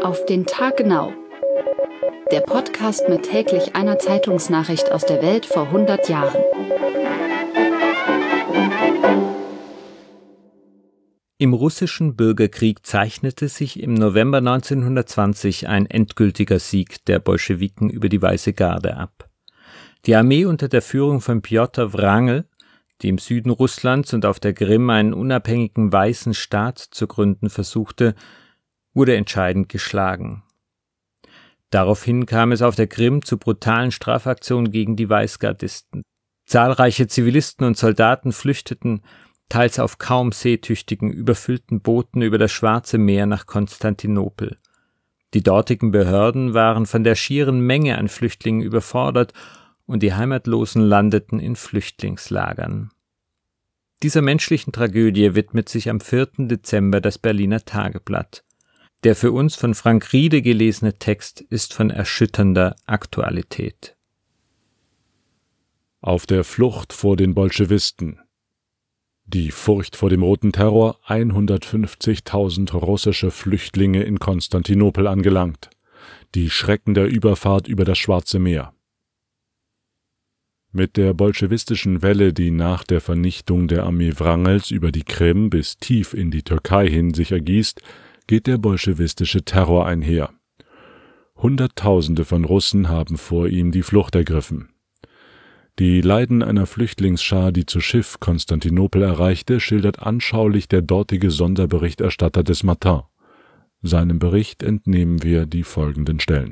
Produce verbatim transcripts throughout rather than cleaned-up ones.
Auf den Tag genau. Der Podcast mit täglich einer Zeitungsnachricht aus der Welt vor hundert Jahren. Im russischen Bürgerkrieg zeichnete sich im November neunzehnhundertzwanzig ein endgültiger Sieg der Bolschewiken über die Weiße Garde ab. Die Armee unter der Führung von Pjotr Wrangel, die im Süden Russlands und auf der Krim einen unabhängigen weißen Staat zu gründen versuchte, wurde entscheidend geschlagen. Daraufhin kam es auf der Krim zu brutalen Strafaktionen gegen die Weißgardisten. Zahlreiche Zivilisten und Soldaten flüchteten, teils auf kaum seetüchtigen, überfüllten Booten über das Schwarze Meer nach Konstantinopel. Die dortigen Behörden waren von der schieren Menge an Flüchtlingen überfordert und die Heimatlosen landeten in Flüchtlingslagern. Dieser menschlichen Tragödie widmet sich am vierten Dezember das Berliner Tageblatt. Der für uns von Frank Riede gelesene Text ist von erschütternder Aktualität. Auf der Flucht vor den Bolschewisten. Die Furcht vor dem Roten Terror, hundertfünfzigtausend russische Flüchtlinge in Konstantinopel angelangt. Die Schrecken der Überfahrt über das Schwarze Meer. Mit der bolschewistischen Welle, die nach der Vernichtung der Armee Wrangels über die Krim bis tief in die Türkei hin sich ergießt, geht der bolschewistische Terror einher. Hunderttausende von Russen haben vor ihm die Flucht ergriffen. Die Leiden einer Flüchtlingsschar, die zu Schiff Konstantinopel erreichte, schildert anschaulich der dortige Sonderberichterstatter des Matin. Seinem Bericht entnehmen wir die folgenden Stellen.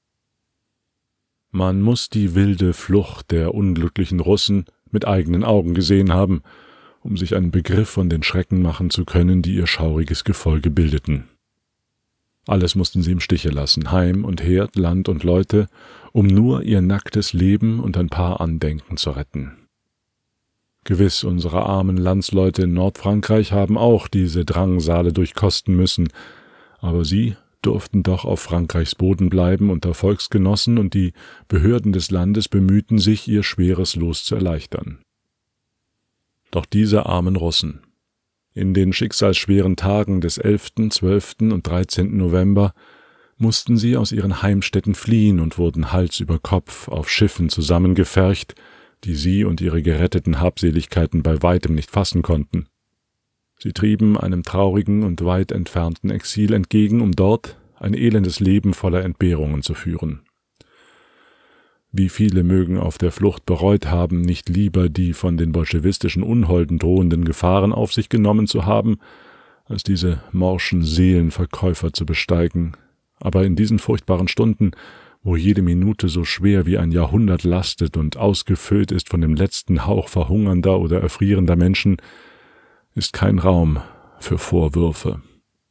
Man muss die wilde Flucht der unglücklichen Russen mit eigenen Augen gesehen haben, um sich einen Begriff von den Schrecken machen zu können, die ihr schauriges Gefolge bildeten. Alles mussten sie im Stiche lassen, Heim und Herd, Land und Leute, um nur ihr nacktes Leben und ein paar Andenken zu retten. Gewiss, unsere armen Landsleute in Nordfrankreich haben auch diese Drangsale durchkosten müssen, aber sie durften doch auf Frankreichs Boden bleiben unter Volksgenossen, und die Behörden des Landes bemühten sich, ihr schweres Los zu erleichtern. Doch diese armen Russen. In den schicksalsschweren Tagen des elften, zwölften und dreizehnten November mussten sie aus ihren Heimstätten fliehen und wurden Hals über Kopf auf Schiffen zusammengefercht, die sie und ihre geretteten Habseligkeiten bei weitem nicht fassen konnten. Sie trieben einem traurigen und weit entfernten Exil entgegen, um dort ein elendes Leben voller Entbehrungen zu führen. Wie viele mögen auf der Flucht bereut haben, nicht lieber die von den bolschewistischen Unholden drohenden Gefahren auf sich genommen zu haben, als diese morschen Seelenverkäufer zu besteigen. Aber in diesen furchtbaren Stunden, wo jede Minute so schwer wie ein Jahrhundert lastet und ausgefüllt ist von dem letzten Hauch verhungernder oder erfrierender Menschen, ist kein Raum für Vorwürfe.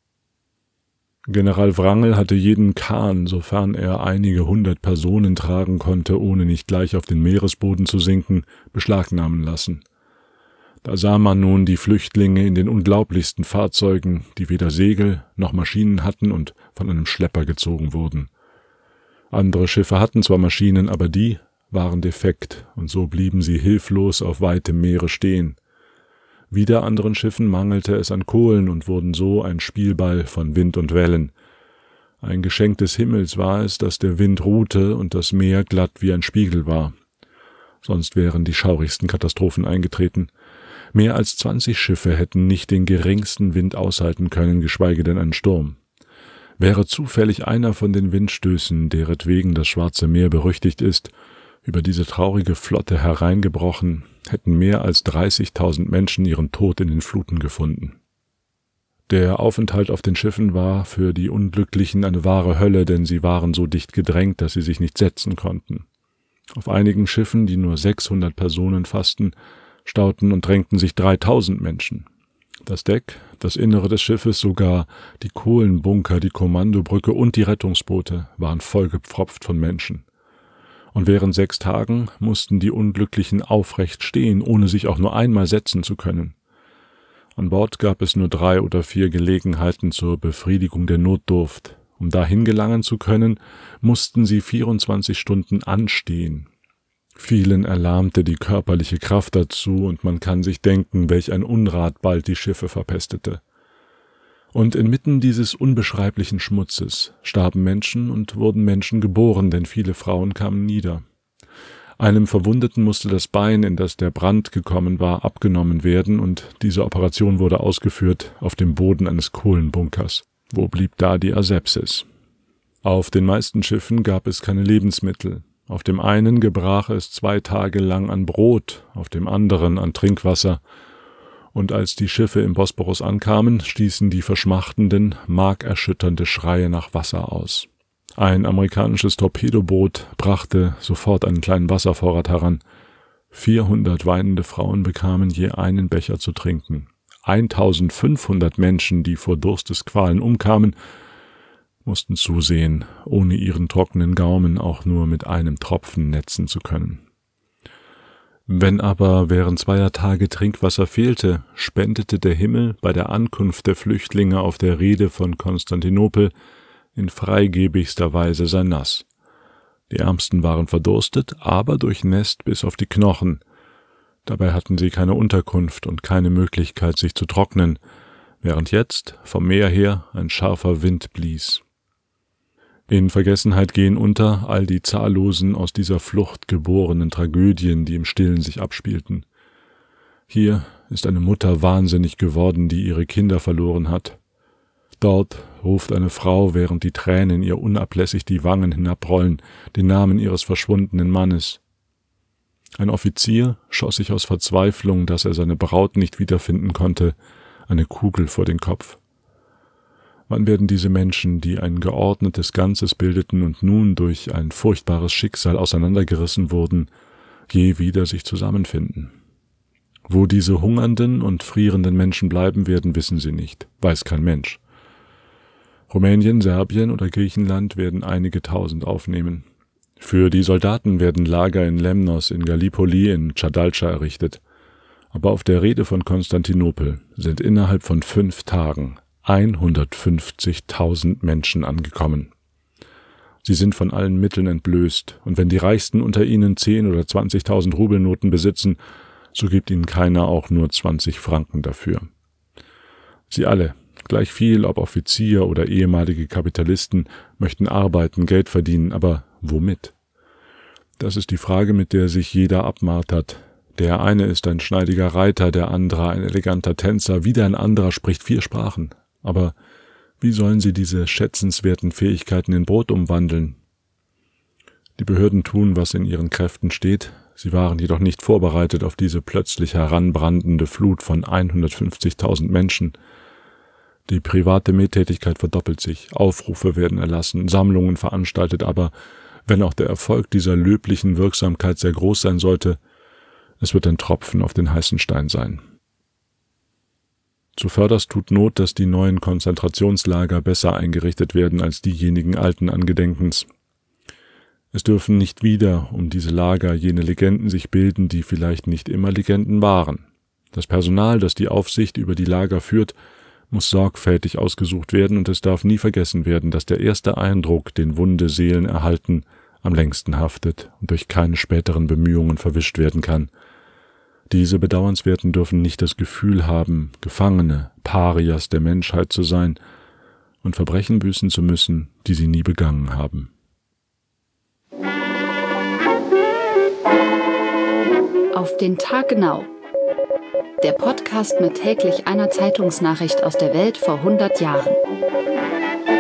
General Wrangel hatte jeden Kahn, sofern er einige hundert Personen tragen konnte, ohne nicht gleich auf den Meeresboden zu sinken, beschlagnahmen lassen. Da sah man nun die Flüchtlinge in den unglaublichsten Fahrzeugen, die weder Segel noch Maschinen hatten und von einem Schlepper gezogen wurden. Andere Schiffe hatten zwar Maschinen, aber die waren defekt, und so blieben sie hilflos auf weitem Meere stehen. Wieder anderen Schiffen mangelte es an Kohlen und wurden so ein Spielball von Wind und Wellen. Ein Geschenk des Himmels war es, dass der Wind ruhte und das Meer glatt wie ein Spiegel war. Sonst wären die schaurigsten Katastrophen eingetreten. Mehr als zwanzig Schiffe hätten nicht den geringsten Wind aushalten können, geschweige denn einen Sturm. Wäre zufällig einer von den Windstößen, deretwegen das Schwarze Meer berüchtigt ist, über diese traurige Flotte hereingebrochen, hätten mehr als dreißigtausend Menschen ihren Tod in den Fluten gefunden. Der Aufenthalt auf den Schiffen war für die Unglücklichen eine wahre Hölle, denn sie waren so dicht gedrängt, dass sie sich nicht setzen konnten. Auf einigen Schiffen, die nur sechshundert Personen fassten, stauten und drängten sich dreitausend Menschen. Das Deck, das Innere des Schiffes, sogar die Kohlenbunker, die Kommandobrücke und die Rettungsboote waren vollgepfropft von Menschen. Und während sechs Tagen mussten die Unglücklichen aufrecht stehen, ohne sich auch nur einmal setzen zu können. An Bord gab es nur drei oder vier Gelegenheiten zur Befriedigung der Notdurft. Um dahin gelangen zu können, mussten sie vierundzwanzig Stunden anstehen. Vielen erlahmte die körperliche Kraft dazu, und man kann sich denken, welch ein Unrat bald die Schiffe verpestete. Und inmitten dieses unbeschreiblichen Schmutzes starben Menschen und wurden Menschen geboren, denn viele Frauen kamen nieder. Einem Verwundeten musste das Bein, in das der Brand gekommen war, abgenommen werden, und diese Operation wurde ausgeführt auf dem Boden eines Kohlenbunkers. Wo blieb da die Asepsis? Auf den meisten Schiffen gab es keine Lebensmittel. Auf dem einen gebrach es zwei Tage lang an Brot, auf dem anderen an Trinkwasser. Und als die Schiffe im Bosporus ankamen, stießen die Verschmachtenden markerschütternde Schreie nach Wasser aus. Ein amerikanisches Torpedoboot brachte sofort einen kleinen Wasservorrat heran. vierhundert weinende Frauen bekamen je einen Becher zu trinken. eintausendfünfhundert Menschen, die vor Durstesqualen umkamen, mussten zusehen, ohne ihren trockenen Gaumen auch nur mit einem Tropfen netzen zu können. Wenn aber während zweier Tage Trinkwasser fehlte, spendete der Himmel bei der Ankunft der Flüchtlinge auf der Reede von Konstantinopel in freigebigster Weise sein Nass. Die Ärmsten waren verdurstet, aber durchnässt bis auf die Knochen. Dabei hatten sie keine Unterkunft und keine Möglichkeit, sich zu trocknen, während jetzt vom Meer her ein scharfer Wind blies. In Vergessenheit gehen unter all die zahllosen aus dieser Flucht geborenen Tragödien, die im Stillen sich abspielten. Hier ist eine Mutter wahnsinnig geworden, die ihre Kinder verloren hat. Dort ruft eine Frau, während die Tränen ihr unablässig die Wangen hinabrollen, den Namen ihres verschwundenen Mannes. Ein Offizier schoss sich aus Verzweiflung, dass er seine Braut nicht wiederfinden konnte, eine Kugel vor den Kopf. Wann werden diese Menschen, die ein geordnetes Ganzes bildeten und nun durch ein furchtbares Schicksal auseinandergerissen wurden, je wieder sich zusammenfinden? Wo diese hungernden und frierenden Menschen bleiben werden, wissen sie nicht, weiß kein Mensch. Rumänien, Serbien oder Griechenland werden einige Tausend aufnehmen. Für die Soldaten werden Lager in Lemnos, in Gallipoli, in Chadalcha errichtet. Aber auf der Reede von Konstantinopel sind innerhalb von fünf Tagen hundertfünfzigtausend Menschen angekommen. Sie sind von allen Mitteln entblößt, und wenn die Reichsten unter ihnen zehn oder zwanzigtausend Rubelnoten besitzen, so gibt ihnen keiner auch nur zwanzig Franken dafür. Sie alle, gleich viel ob Offizier oder ehemalige Kapitalisten, möchten arbeiten, Geld verdienen, aber womit? Das ist die Frage, mit der sich jeder abmartert. Der eine ist ein schneidiger Reiter, der andere ein eleganter Tänzer, wieder ein anderer spricht vier Sprachen. Aber wie sollen sie diese schätzenswerten Fähigkeiten in Brot umwandeln? Die Behörden tun, was in ihren Kräften steht. Sie waren jedoch nicht vorbereitet auf diese plötzlich heranbrandende Flut von hundertfünfzigtausend Menschen. Die private Mildtätigkeit verdoppelt sich, Aufrufe werden erlassen, Sammlungen veranstaltet, aber wenn auch der Erfolg dieser löblichen Wirksamkeit sehr groß sein sollte, es wird ein Tropfen auf den heißen Stein sein. Zuvörderst tut Not, dass die neuen Konzentrationslager besser eingerichtet werden als diejenigen alten Angedenkens. Es dürfen nicht wieder um diese Lager jene Legenden sich bilden, die vielleicht nicht immer Legenden waren. Das Personal, das die Aufsicht über die Lager führt, muss sorgfältig ausgesucht werden, und es darf nie vergessen werden, dass der erste Eindruck, den wunde Seelen erhalten, am längsten haftet und durch keine späteren Bemühungen verwischt werden kann. Diese Bedauernswerten dürfen nicht das Gefühl haben, Gefangene, Parias der Menschheit zu sein und Verbrechen büßen zu müssen, die sie nie begangen haben. Auf den Tag genau. Der Podcast mit täglich einer Zeitungsnachricht aus der Welt vor hundert Jahren.